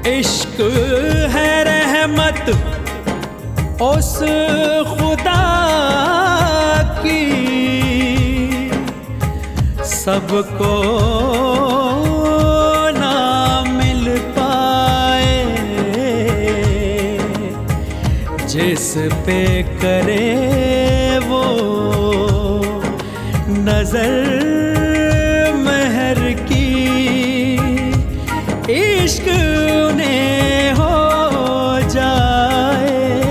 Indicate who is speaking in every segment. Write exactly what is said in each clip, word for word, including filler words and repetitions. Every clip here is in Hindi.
Speaker 1: इश्क है रहमत उस खुदा की, सबको ना मिल पाए, जिस पे करे वो नजर महर की। इश्क उन्हें हो जाए,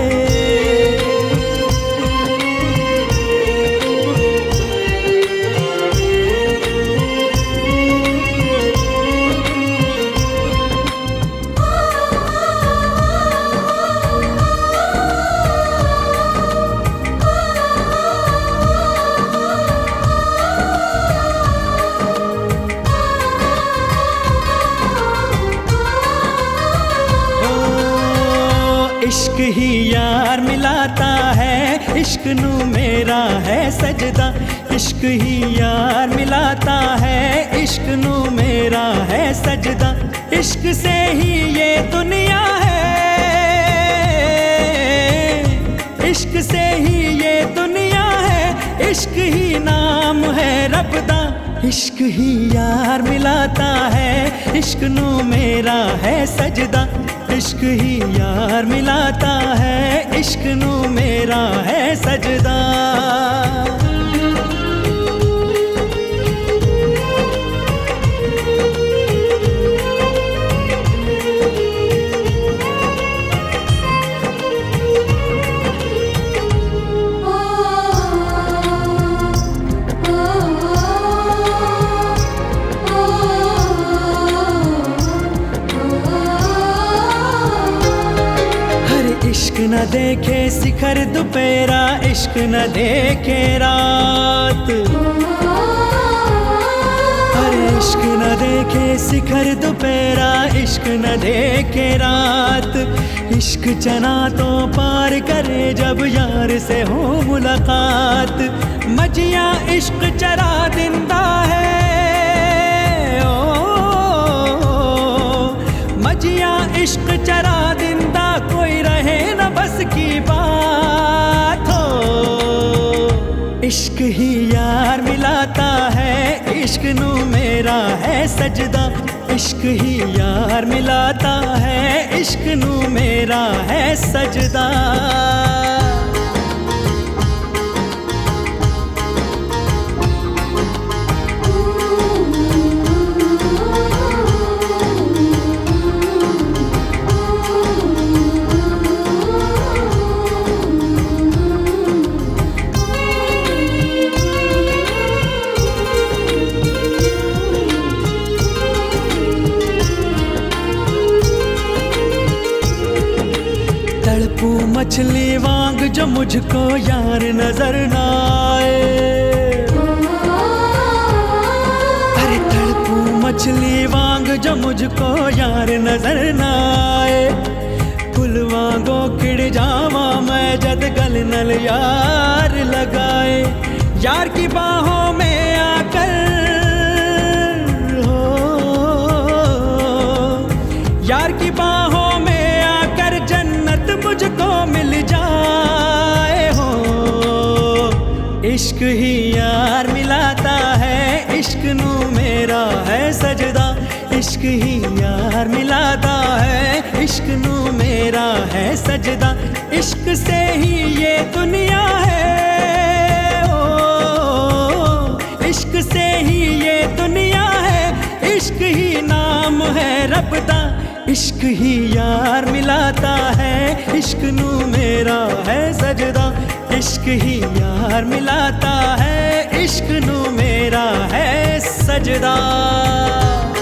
Speaker 1: इश्क ही यार मिलाता है, इश्क नू मेरा है सजदा। इश्क ही यार मिलाता है, इश्क नू मेरा है सजदा। इश्क से ही ये दुनिया है, इश्क से ही ये दुनिया है, इश्क ही नाम है रब दा। इश्क ही यार मिलाता है, इश्क नू मेरा है सजदा। इश्क ही यार मिलाता है, इश्क नू मेरा है सजदा। इश्क न देखे शिखर दोपहरा, इश्क न देखे रात। अरे इश्क न देखे शिखर दोपहरा, इश्क न देखे रात। इश्क चना तो पार करे जब यार से हो मुलाकात। मजिया इश्क चरा दिंदा है, ओ मजिया इश्क चरा दिंदा, कोई रहे न बस की बात हो। इश्क ही यार मिलाता है, इश्क नू मेरा है सजदा। इश्क ही यार मिलाता है, इश्क नू मेरा है सजदा। तड़पू मछली वांग जो मुझको यार नजर ना आए। अरे तड़पू मछली वांग जो मुझको यार नजर ना आए। फुल वांगो खिड़ जावा मैं जद गल नल यार लगाए। यार की बाहों में आकर हो, यार की बाहों में जन्नत मुझको मिल जाए हो। इश्क ही यार मिलाता है, इश्क नू मेरा है सजदा। इश्क ही यार मिलाता है, इश्क नू मेरा है सजदा। इश्क से ही ये दुनिया है, ओ इश्क से ही ये दुनिया है, इश्क ही नाम है रब दा। इश्क ही यार मिलाता है, इश्क नू मेरा है सजदा। इश्क ही यार मिलाता है, इश्क नू मेरा है सजदा।